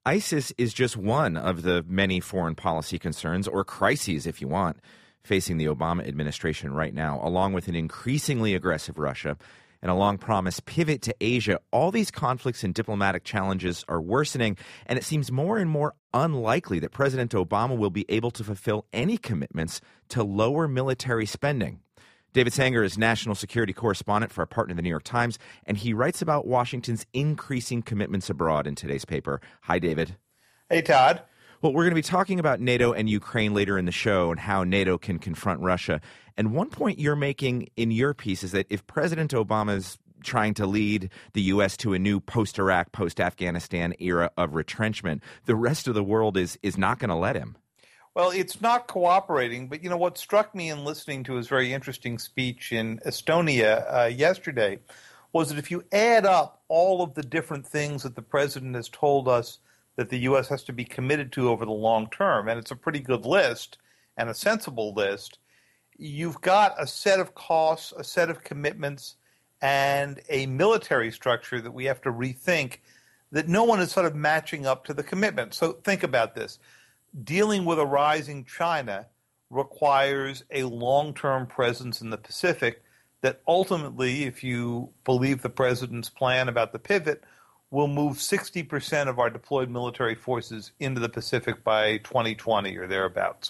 ISIS is just one of the many foreign policy concerns, or crises if you want, facing the Obama administration right now, along with an increasingly aggressive Russia and a long-promised pivot to Asia. All these conflicts and diplomatic challenges are worsening, and it seems more and more unlikely that President Obama will be able to fulfill any commitments to lower military spending. David Sanger is national security correspondent for our partner, the New York Times, and he writes about Washington's increasing commitments abroad in today's paper. Hi, David. Hey, Todd. Well, we're going to be talking about NATO and Ukraine later in the show and how NATO can confront Russia. And one point you're making in your piece is that if President Obama's trying to lead the U.S. to a new post-Iraq, post-Afghanistan era of retrenchment, the rest of the world is not going to let him. Well, it's not cooperating, but what struck me in listening to his very interesting speech in Estonia yesterday was that if you add up all of the different things that the president has told us that the U.S. has to be committed to over the long term, and it's a pretty good list and a sensible list, you've got a set of costs, a set of commitments, and a military structure that we have to rethink that no one is sort of matching up to the commitment. So think about this. Dealing with a rising China requires a long-term presence in the Pacific that ultimately, if you believe the president's plan about the pivot, will move 60% of our deployed military forces into the Pacific by 2020 or thereabouts.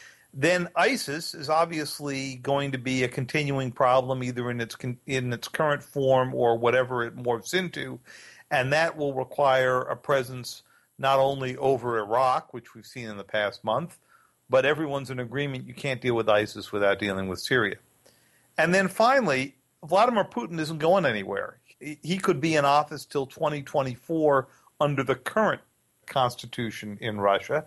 Then ISIS is obviously going to be a continuing problem either in its current form or whatever it morphs into, and that will require a presence not only over Iraq, which we've seen in the past month, but everyone's in agreement you can't deal with ISIS without dealing with Syria. And then finally, Vladimir Putin isn't going anywhere. He could be in office till 2024 under the current constitution in Russia,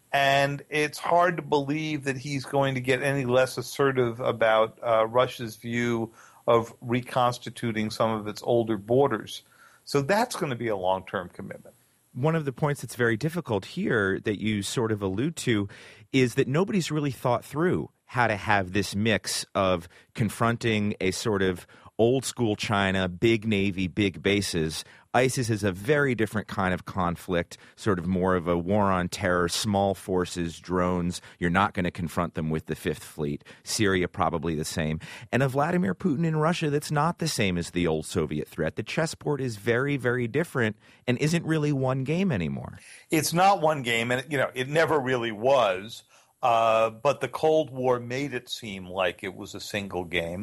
and it's hard to believe that he's going to get any less assertive about Russia's view of reconstituting some of its older borders. So that's going to be a long-term commitment. One of the points that's very difficult here that you sort of allude to is that nobody's really thought through how to have this mix of confronting a sort of old school China, big Navy, big bases. ISIS is a very different kind of conflict, sort of more of a war on terror, small forces, drones. You're not going to confront them with the Fifth Fleet. Syria, probably the same. And a Vladimir Putin in Russia that's not the same as the old Soviet threat. The chessboard is very, very different and isn't really one game anymore. It's not one game, and it never really was. But the Cold War made it seem like it was a single game.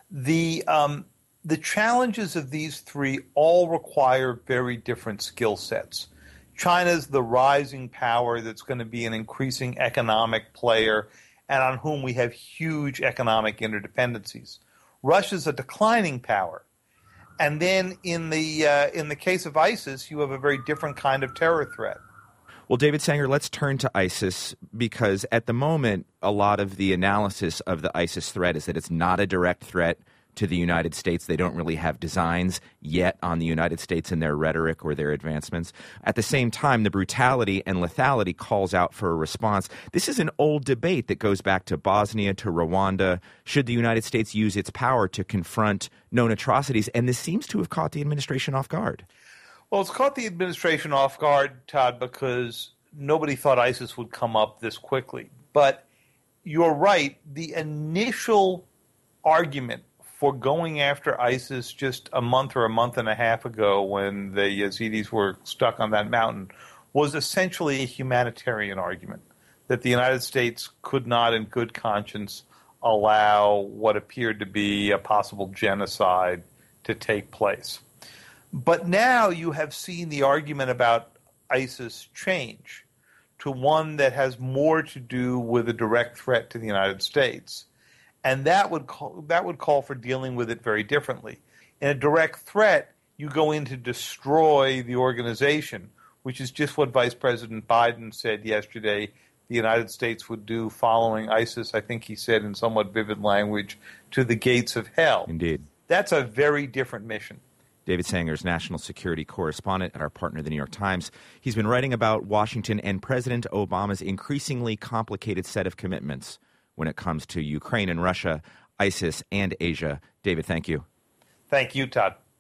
The challenges of these three all require very different skill sets. China's the rising power that's going to be an increasing economic player and on whom we have huge economic interdependencies. Russia's a declining power. And then in the case of ISIS, you have a very different kind of terror threat. Well, David Sanger, let's turn to ISIS because at the moment, a lot of the analysis of the ISIS threat is that it's not a direct threat to the United States. They don't really have designs yet on the United States in their rhetoric or their advancements. At the same time, the brutality and lethality calls out for a response. This is an old debate that goes back to Bosnia, to Rwanda. Should the United States use its power to confront known atrocities? And this seems to have caught the administration off guard. Well, it's caught the administration off guard, Todd, because nobody thought ISIS would come up this quickly. But you're right. The initial argument for going after ISIS just a month or a month and a half ago when the Yazidis were stuck on that mountain was essentially a humanitarian argument, that the United States could not in good conscience allow what appeared to be a possible genocide to take place. But now you have seen the argument about ISIS change to one that has more to do with a direct threat to the United States. And that would call for dealing with it very differently. In a direct threat, you go in to destroy the organization, which is just what Vice President Biden said yesterday the United States would do following ISIS, I think he said in somewhat vivid language, to the gates of hell. Indeed. That's a very different mission. David Sanger is national security correspondent at our partner, the New York Times. He's been writing about Washington and President Obama's increasingly complicated set of commitments when it comes to Ukraine and Russia, ISIS, and Asia. David, thank you. Thank you, Todd.